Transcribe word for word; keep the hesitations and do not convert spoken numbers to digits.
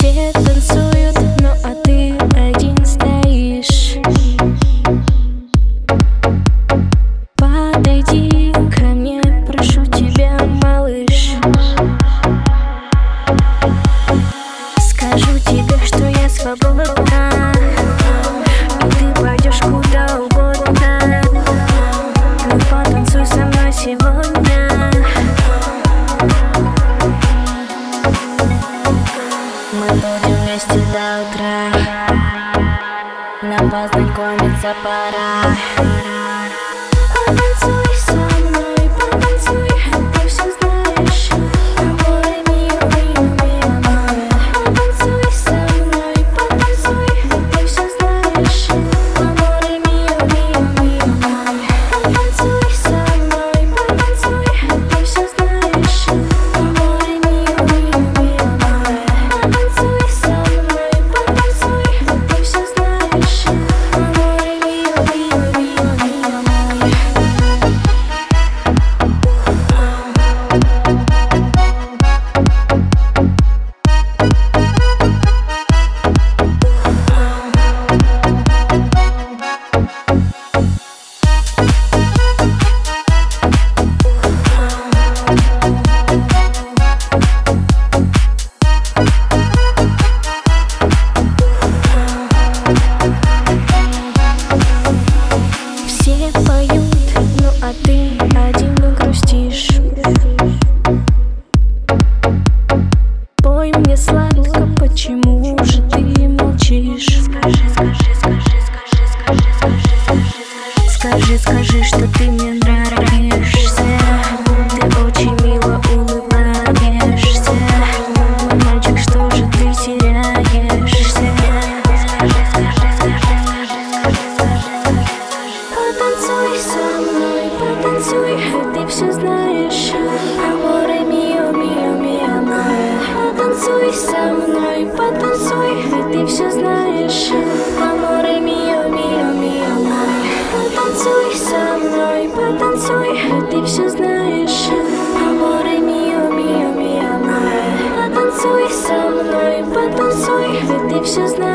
Все танцуют, ну а ты один стоишь. Подойди ко мне, прошу тебя, малыш. Скажу тебе, что я свободна, и ты пойдешь куда угодно. Ну потанцуй со мной сегодня. Мы будем вместе до утра, нам познакомиться пора. Потанцуй со мной, потанцуй, ты все знаешь. Аморе мио, мио, мио, мое. Потанцуй со мной, потанцуй, ты все знаешь. Аморе мио, мио, мио, мое. Потанцуй со мной, потанцуй, ты все знаешь. Аморе мио, мио, мио, мое. Потанцуй со мной, потанцуй, ты все знаешь. Аморе мио, мио, мио, мио, мое. Все поют, ну а ты один грустишь. Пой мне сладко, почему же ты молчишь? Скажи, скажи, скажи, скажи, скажи, скажи, скажи, скажи, скажи, что ты мне нравишься. Ты очень мило улыбаешься. Мой мальчик, что же ты теряешься? Скажи, скажи, скажи, скажи, скажи. Потанцуй со мной, потанцуй, ты все знаешь. Аморе мио, мио, мио, мое. Потанцуй со мной, потанцуй, ты все знаешь. Аморе мио, мио, мио, мое. Потанцуй со мной, потанцуй, ты все знаешь. Аморе мио, мио, мио, мое. Потанцуй со мной, потанцуй, ты все знаешь.